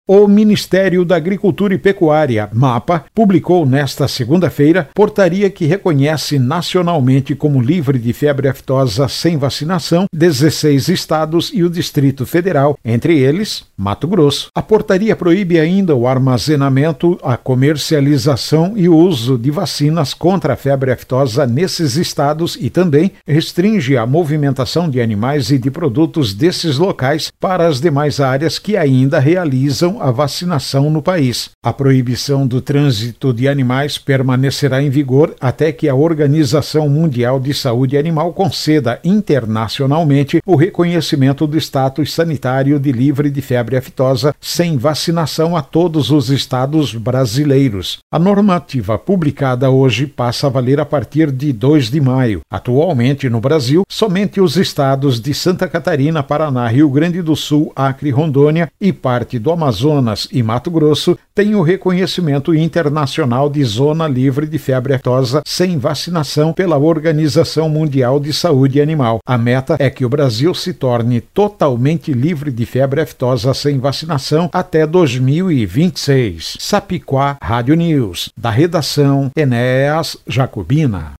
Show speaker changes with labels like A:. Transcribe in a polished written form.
A: O Ministério da Agricultura e Pecuária, MAPA, publicou nesta segunda-feira portaria que reconhece nacionalmente como livre de febre aftosa sem vacinação 16 estados e o Distrito Federal, entre eles Mato Grosso. A portaria proíbe ainda o armazenamento, a comercialização e o uso de vacinas contra a febre aftosa nesses estados e também restringe a movimentação de animais e de produtos desses locais para as demais áreas que ainda realizam a vacinação no país. A proibição do trânsito de animais permanecerá em vigor até que a Organização Mundial de Saúde Animal conceda internacionalmente o reconhecimento do status sanitário de livre de febre aftosa sem vacinação a todos os estados brasileiros. A normativa publicada hoje passa a valer a partir de 2 de maio. Atualmente, no Brasil, somente os estados de Santa Catarina, Paraná, Rio Grande do Sul, Acre, Rondônia e parte do Amazonas e Mato Grosso têm o reconhecimento internacional de zona livre de febre aftosa sem vacinação pela Organização Mundial de Saúde Animal. A meta é que o Brasil se torne totalmente livre de febre aftosa sem vacinação até 2026. Sapiquá Rádio News, da redação Enéas Jacobina.